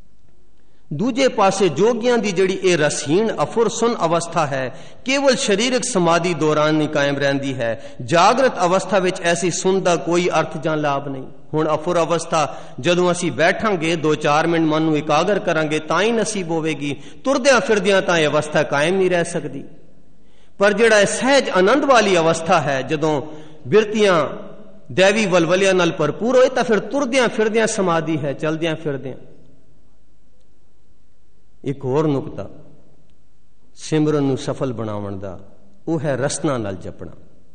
ਦੂਜੇ ਪਾਸੇ ਜੋਗੀਆਂ ਦੀ ਜਿਹੜੀ ਇਹ ਰਸਹੀਣ ਅਫੁਰ ਸੁਨ ਅਵਸਥਾ ਹੈ, ਕੇਵਲ ਸਰੀਰਕ ਸਮਾਧੀ ਦੌਰਾਨ ਨਹੀਂ ਕਾਇਮ ਰਹਿੰਦੀ ਹੈ। ਜਾਗਰਤ ਅਵਸਥਾ ਵਿੱਚ ਐਸੀ ਸੁਨ ਦਾ ਕੋਈ ਅਰਥ ਜਾਂ ਲਾਭ ਨਹੀਂ। ਹੁਣ ਅਫੁਰ ਅਵਸਥਾ ਜਦੋਂ ਅਸੀਂ ਬੈਠਾਂਗੇ 2-4 ਮਿੰਟ ਮਨ ਨੂੰ ਇਕਾਗਰ ਕਰਾਂਗੇ ਤਾਂ ਹੀ ਨਸੀਬ ਹੋਵੇਗੀ। ਤੁਰਦਿਆਂ ਫਿਰਦਿਆਂ ਤਾਂ ਇਹ ਅਵਸਥਾ ਕਾਇਮ ਨਹੀਂ ਰਹਿ ਸਕਦੀ। ਪਰ ਜਿਹੜਾ ਸਹਿਜ ਆਨੰਦ ਵਾਲੀ ਅਵਸਥਾ ਹੈ, ਜਦੋਂ ਬਿਰਤੀਆਂ ਦੈਵੀ ਵਲਵਲਿਆਂ ਨਾਲ ਭਰਪੂਰ ਹੋਏ, ਤਾਂ ਫਿਰ ਤੁਰਦਿਆਂ ਫਿਰਦਿਆਂ ਸਮਾਧੀ ਹੈ, ਚਲਦਿਆਂ ਫਿਰਦਿਆਂ। ਇੱਕ ਹੋਰ ਨੁਕਤਾ ਸਿਮਰਨ ਨੂੰ ਸਫਲ ਬਣਾਉਣ ਦਾ, ਉਹ ਹੈ ਰਸਨਾ ਨਾਲ ਜਪਣਾ।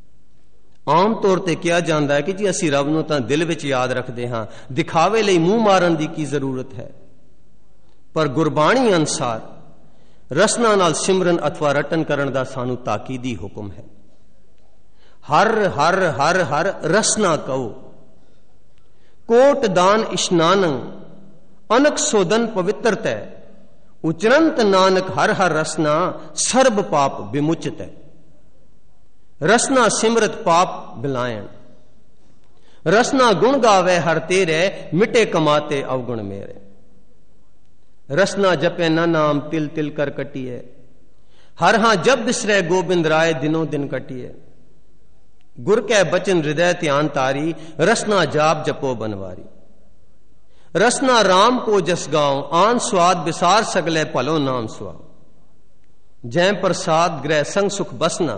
ਆਮ ਤੌਰ ਤੇ ਕਿਹਾ ਜਾਂਦਾ ਹੈ ਕਿ ਜੀ ਅਸੀਂ ਰੱਬ ਨੂੰ ਤਾਂ ਦਿਲ ਵਿੱਚ ਯਾਦ ਰੱਖਦੇ ਹਾਂ, ਦਿਖਾਵੇ ਲਈ ਮੂੰਹ ਮਾਰਨ ਦੀ ਕੀ ਜ਼ਰੂਰਤ ਹੈ। ਪਰ ਗੁਰਬਾਣੀ ਅਨੁਸਾਰ ਰਸਨਾ ਨਾਲ ਸਿਮਰਨ ਅਥਵਾ ਰਟਨ ਕਰਨ ਦਾ ਸਾਨੂੰ ਤਾਕੀਦੀ ਹੁਕਮ ਹੈ। ਹਰ ਹਰ ਹਰ ਹਰ ਰਸਨਾ ਕਹੋ, ਕੋਟ ਦਾਨ ਇਸ਼ਨਾਨੰ ਅਨਕ ਸੋਦਨ ਪਵਿੱਤਰਤੈ, ਉਚਰੰਤ ਨਾਨਕ ਹਰ ਹਰ ਰਸਨਾ ਸਰਬ ਪਾਪ ਵਿਮੁਚਤ ਹੈ। ਰਸਨਾ ਸਿਮਰਤ ਪਾਪ ਬਿਲਾਇਣ, ਰਸਨਾ ਗੁਣ ਗਾਵੇ ਹਰ ਤੇਰੇ, ਮਿਟੇ ਕਮਾਤੇ ਅਵਗੁਣ ਮੇਰੇ। रसना जपे न नाम तिल तिल कर कटिए, हर हां जब बिसरे गोबिंद राय दिनों दिन कटिए। गुर कै बचन हृदय ध्यान तारी, रसना जाप जपो बनवारी। रसना राम को जस गाओ, आन स्वाद बिसार सगले भलो नाम सुआओ। जै प्रसाद ग्रह संग सुख बसना,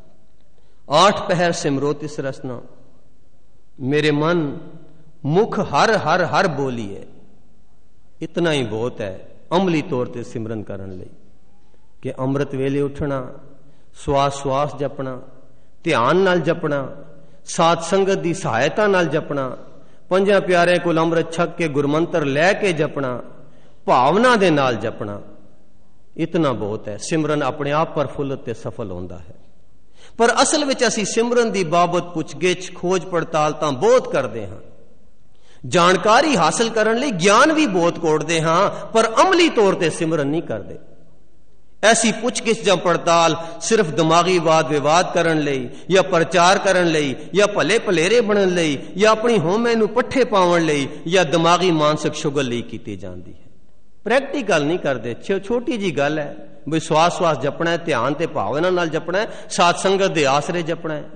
आठ पहर सिमरो तिस रसना। मेरे मन मुख हर हर हर बोलिए, इतना ही बहुत है अमली तौर पर सिमरन करने लई कि अमृत वेले उठना, श्वास श्वास जपना, ध्यान नाल जपना, साध संगत की सहायता नाल जपना, पंजा प्यारे कोल अमृत छक के गुरमंत्र लैके जपना, भावना दे नाल जपना, इतना बहुत है। सिमरन अपने आप प्रफुल्लित ते सफल होता है। पर असल विच असीं सिमरन की बाबत पुछगिछ खोज पड़ताल तां बहुत करते हाँ, जानकारी हासिल करने लई ज्ञान भी बहुत कोड़ते हाँ, पर अमली तौर पर सिमरन नहीं करते। ऐसी पुछगिछ जां पड़ताल सिर्फ दिमागी वाद विवाद करने लई या प्रचार करने लई या भले भलेरे बनने लई या अपनी होमे नूं पट्ठे पाउण लई या दिमागी मानसिक शुगल लई कीती जाती है। प्रैक्टिकल नहीं करते। छोटी जी गल है भी श्वास श्वास जपना है, ध्यान ते भावना नाल जपना है, साध संगत दे आसरे जपना है।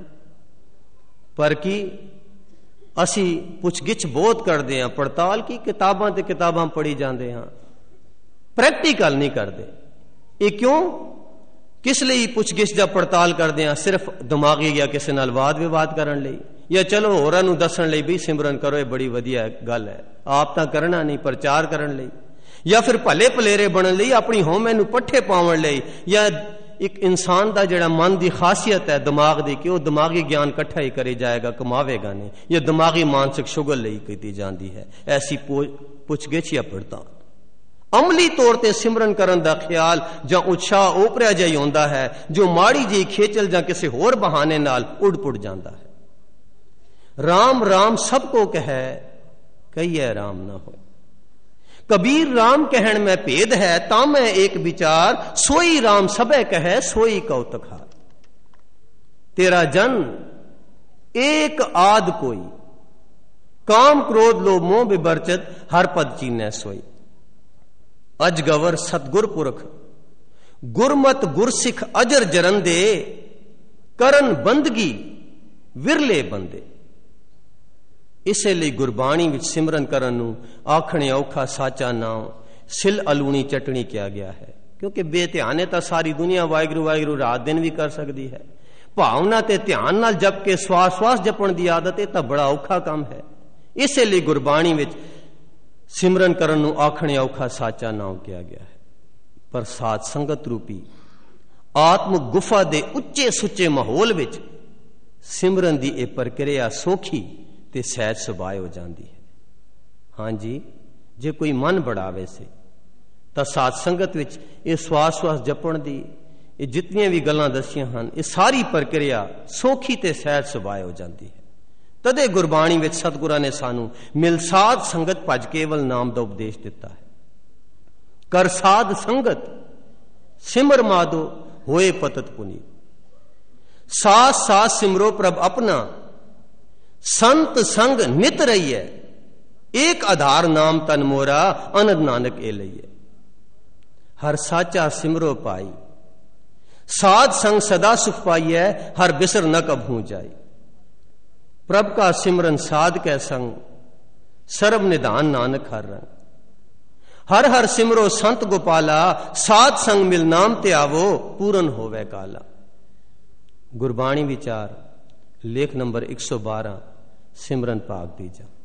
पर की असी पुछगिछ बहुत करते हैं, पड़ताल की किताबां ते किताबां पढ़ी जाते हैं, प्रैक्टिकल नहीं करते। ये क्यों, किस लिए पुछगिछ जा पड़ताल करते हैं? सिर्फ दिमागी या किसी नाल वाद विवाद करने लई या चलो होरां नूं दस्सण लई भी सिमरन करो, ये बड़ी वधिया गल है, आप तां करना नहीं, प्रचार करने लई या फिर भले भलेरे बनने लई, अपनी होमे नूं पट्ठे पाउण लई, या एक इंसान का जिहड़ा मन की खासियत है दिमाग की कि वह दिमागी ज्ञान इकट्ठा ही करी जाएगा, कमावेगा नहीं, यह दिमागी मानसिक शुगल लई की जाती है। ऐसी पुछगिछ या पड़ताल ਅਮਲੀ ਤੌਰ ਤੇ ਸਿਮਰਨ ਕਰਨ ਦਾ ਖਿਆਲ ਜਾਂ ਉਤਸ਼ਾਹ ਓਪਰਿਆ ਜਿਹਾ ਹੁੰਦਾ ਹੈ ਜੋ ਮਾੜੀ ਜਿਹੀ ਖੇਚਲ ਜਾਂ ਕਿਸੇ ਹੋਰ ਬਹਾਨੇ ਨਾਲ ਉੱਡ ਪੁੱਡ ਜਾਂਦਾ ਹੈ। ਰਾਮ ਰਾਮ ਸਭ ਕੋ ਕਹੈ, ਕਹੀਐ ਰਾਮ ਨਾ ਹੋਏ। ਕਬੀਰ ਰਾਮ ਕਹਿਣ ਮੈਂ ਭੇਦ ਹੈ, ਤਾਂ ਮੈਂ ਏਕ ਵਿਚਾਰ, ਸੋਈ ਰਾਮ ਸਭੈ ਕਹੈ, ਸੋਈ ਕਉਤਕ ਹਾਰ। तेरा जन एक आद कोई, काम क्रोध लोभ मोह विवर्जित, हर पद चीनै सोई। अजगवर सतगुर पुरख, गुरमत गुरसिख अजर जरंदे, करन बंदगी विरले बंदे। इसे लिए गुरबाणी विच सिमरन करन नूं आखणे औखा साचा नाम सिल अलूणी चटनी किया गया है, क्योंकि बेध्याने तां सारी दुनिया वाहिगुरू वाहिगुरू रात दिन भी कर सकती है। भावना ते ध्यान नाल जप के श्वास श्वास जपण दी आदत है तां बड़ा औखा काम है। इसे लिए गुरबाणी विच सिमरन करन नूं आखणे औखा साचा नाम किया गया है। पर साध संगत रूपी आत्म गुफा दे उच्चे सुच्चे माहौल विच सिमरन दी ये प्रक्रिया सौखी ते सहज सुभाए हो जाती है। हाँ जी, जे कोई मन बढ़ावे से तां साध संगत विच ये श्वास श्वास जपण दी ये जितनियां भी गल्लां दसियां हन, ये सारी प्रक्रिया सौखी ते सहज सुभाए हो जाती है। तदे गुरबाणी विच सतगुरां ने सानू मिल साध संगत भज केवल नाम दा उपदेश दिता है। कर साध संगत सिमर माधो होए पतत पुनीत। साथ साथ सिमरो प्रभ अपना, संत संग नित रहिए, एक आधार नाम तन मोरा, अनंद नानक ए लइए। हर साचा सिमरो पाई, साध संग सदा सुख पाइए, हर बिसर न कभू जाई। प्रभ का सिमरन साध कै संग, सर्व निधान नानक हर रंग। हर हर सिमरो संत गोपाला, साध संग मिल नाम ते आवो, पूरन होवे काला। गुरबाणी विचार लेख नंबर 112 सिमरन भाग दीजा।